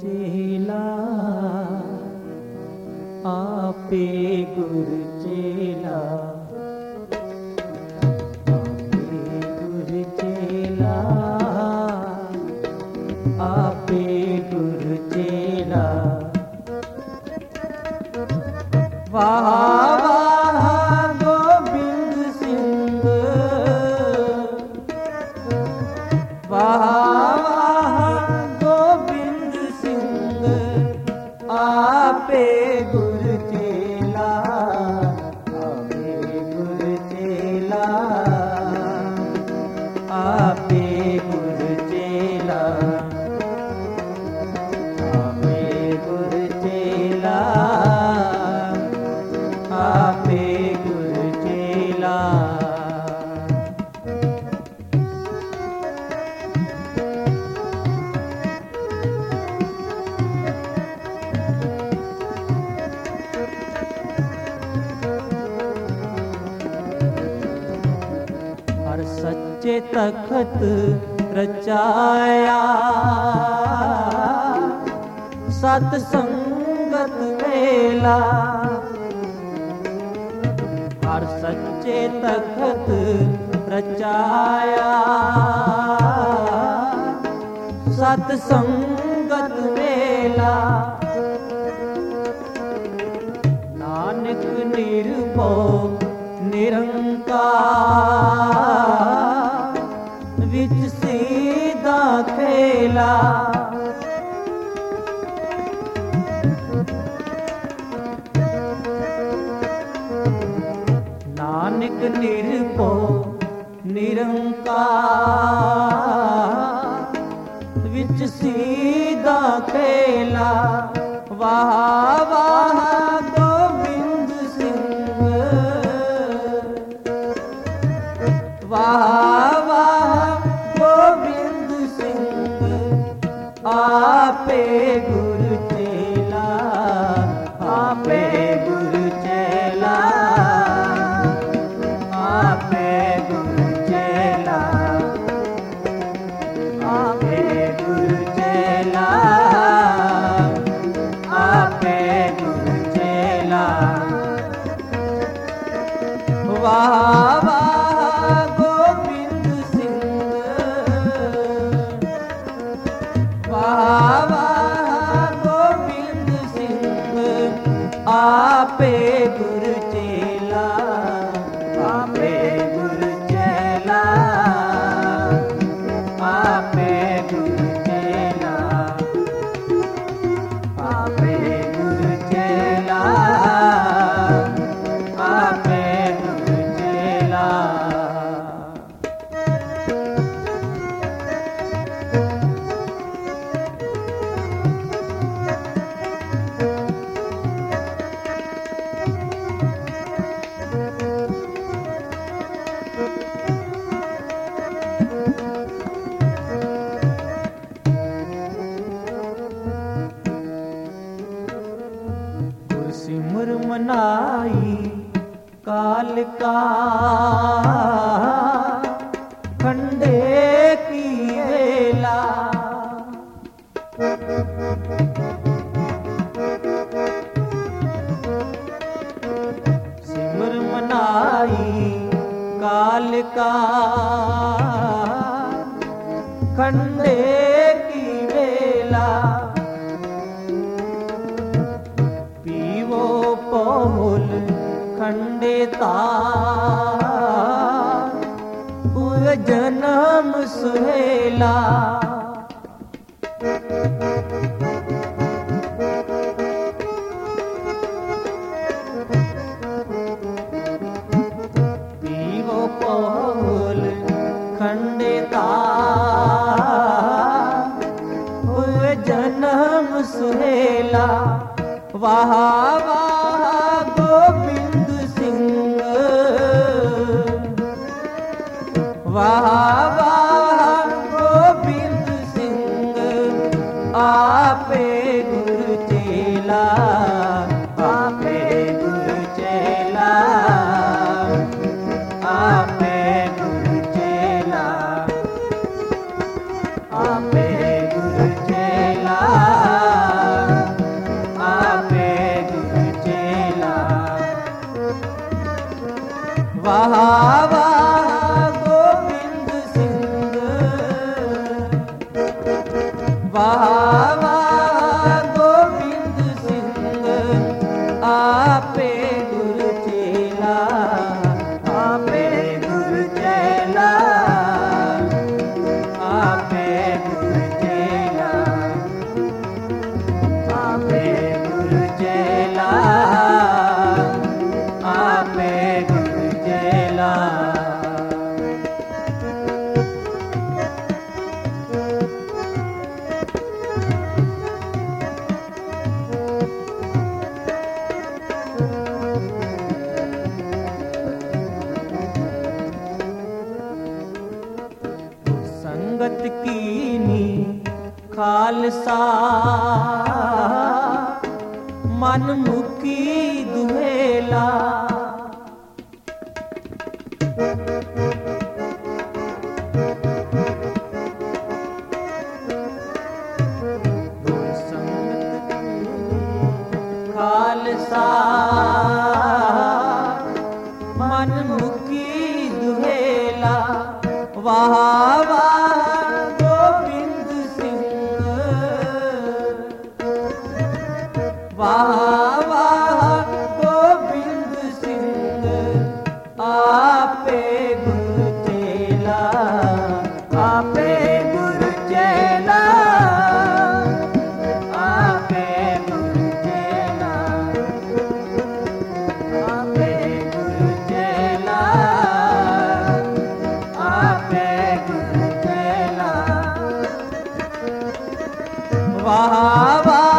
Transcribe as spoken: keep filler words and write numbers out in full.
चेला, आपे गुरु चेला, आपे गुरु चेला, आपे गुरु चेला। वाह वाह गोबिंद सिंह, वाह वाह गोबिंद सिंह, आपे गुरु चेला, आपे गुरु चेला, आपे गुरु चेला, आपे गुरु चेला, आपे गुरु चेला। हर सच्चे तखत रचाया, सत संगत मेला। हर सच्चे तखत रचाया, सत संगत मेला। नानक निर्भव निरंकार, विच सीधा खेला। नानक निर्भव निरंकार, विच सीधा खेला। वाह वाह गोबिंद सिंह, वाह वाह गोबिंद सिंह, आपे गुरु चेला, आपे गुरु चेला, आपे गुरु चेला, आपे गुरु चेला, आपे गुरु चेला। वाह वाह गोबिंद सिंह, वाह वाह गोबिंद सिंह, आपे गुरु चेला, आपे गुरु चेला, आपे गुरु चेला, आपे गुरु चेला, आपे गुरु चेला। सिमर मनाई काल का, खंडे की वेला। सिमर मनाई काल का, खंडे की वेला। पहुल खंडे तार, हुए जन्म सुहेला। पीवो पहुल खंडे तार, हुए जन्म सुहेला। वाह वाह गोबिंद सिंह, वाह वाह गोबिंद सिंह, आपे गुरु चेला, आपे गुरु चेला, आपे गुरु चेला, आपे गुरु चेला। ਵਾਹ ਵਾਹ ਗੋਬਿੰਦ ਸਿੰਘ ਆਪੇ ਗੁਰ ਚੇਲਾ ਆਪੇ ਗੁਰ ਚੇਲਾ ਆਪੇ ਗੁਰ ਚੇਲਾ ਆਪੇ ਗੁਰ ਚੇਲਾ ਆਪੇ ਗੁਰ ਚੇਲਾ संगत कीनी खालसा मन मुकी दुहेला संगत खालसा मन मुकी दुहेला वाह वाह गोबिंद सिंह वाह वाह गोबिंद सिंह आपे गुर चेला आपे गुर चेला आपे गुर चेला आपे गुर चेला आपे गुर चेला वाह वाह